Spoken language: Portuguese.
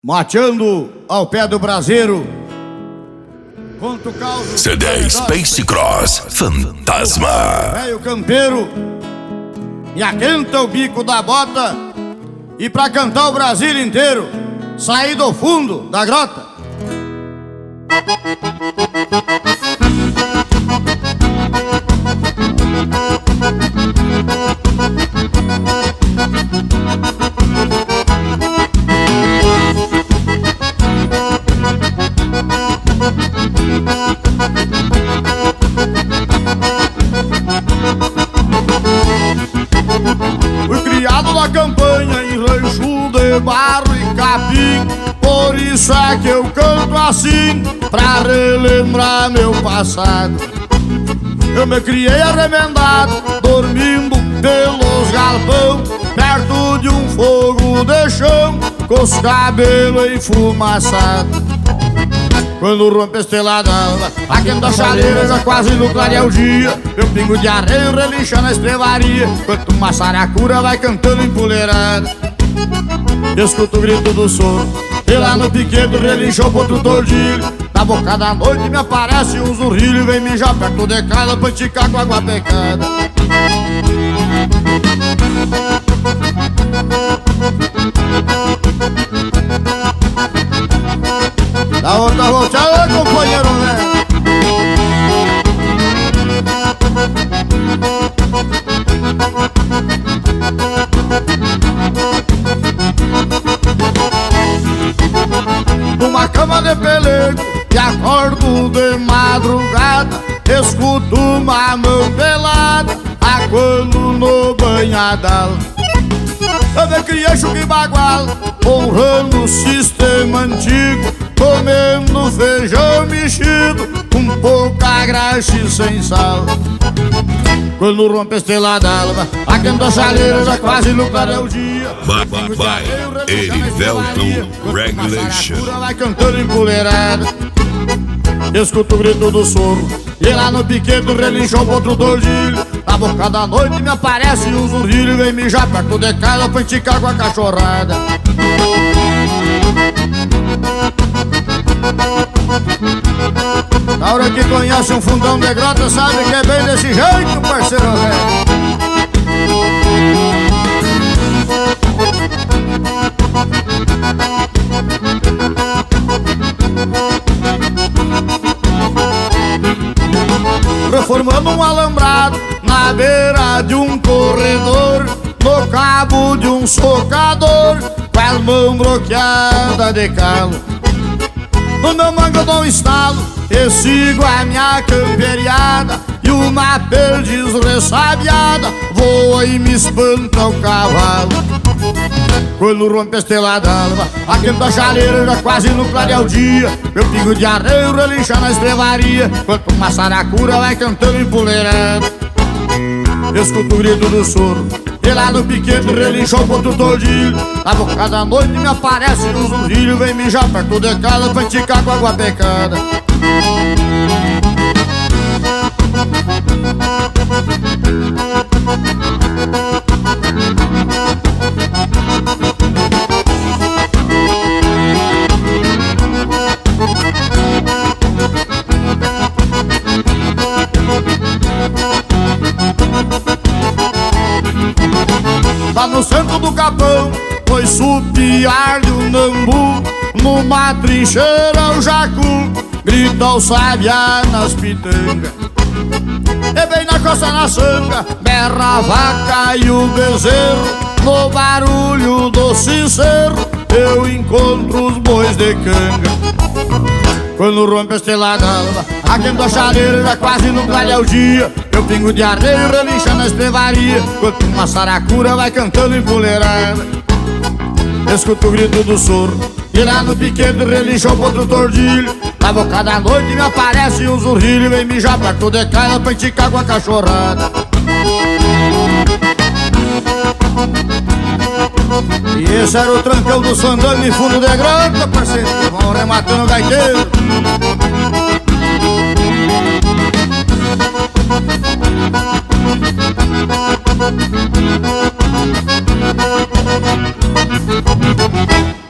Mateando ao pé do braseiro. CD Space Cross Fantasma. Velho campeiro me aquenta o bico da bota. E pra cantar o Brasil inteiro, saí do fundo da grota. Fui criado na campanha em rancho de barro e capim. Por isso é que eu canto assim, pra relembrar meu passado. Eu me criei arremendado, dormindo pelos galpão, perto de um fogo de chão, com os cabelos enfumaçados. Quando rompe a estrela d'alva, aquenta a chaleira, já quase no clarear o dia. Meu pingo de arreio relincha na estrevaria, enquanto uma saracura vai cantando empoleirada. Escuto o grito do sono, e lá no piquedo relinchou pro outro tordilho. Na boca da noite me aparece um zurrilho e vem mijar perto de casa pra esticar com água pecada. Dá outra volteada, companheiro, né? Numa cama de pelego e acordo de madrugada, escuto uma mão pelada aguando no banhadal. Eu me criei chuca e bagual, honrando o sistema antigo, comendo feijão mexido, com pouca graxa e sem sal. Quando rompe a estrela d'alva, aquenta a chaleira, já quase no clarear o dia. Vai, Erivelton Regulation. Vai cantando empoleirada. Escuto o grito do soro, e lá no piquedo relinchou pro outro tordilho. Na boca da noite me aparece um zurrilho, vem mijar perto de casa pra esticar com a cachorrada. Na hora que conhece um fundão de grota, sabe que é bem desse jeito, parceiro velho. Reformando um alambrado na beira de um corredor, no cabo de um socador, com as mãos bloqueadas de calo. No meu mango eu dou um estalo e sigo a minha camperiada, e uma perdiz ressabiada voa e me espanta o cavalo. Quando rompe a estrela d'alva, aquenta a chaleira, já quase no clarear o dia. Meu pingo de arreio relincha na estrevaria, enquanto uma saracura vai cantando empoleirada. Escuto o grito do soro, e lá no piquete relinchou pro outro tordilho. Na boca da noite me aparece um zurrilho, vem mijar perto de casa pra esticar com água pecada. Lá no centro do capão, foi supiar-lhe o nambu. Numa trincheira o jacu grita o sabiá nas pitangas. E bem na costa na sanga, berra a vaca e o bezerro. No barulho do sincero, eu encontro os bois de canga. Quando rompe a estrela d'alva, aquenta a chaleira, já quase no clarear o dia. Meu pingo de arreio relincha na estrevaria, enquanto uma saracura vai cantando empoleirada. Escuto o grito do soro, e lá no piquete relinchou pro outro tordilho. Na boca da noite me aparece um zurrilho, vem mijar perto de casa pra esticar com a cachorrada. E esse era o trancão do Sandano em fundo de grota, parceiro. Vão rematando o gaiteiro. Thank you.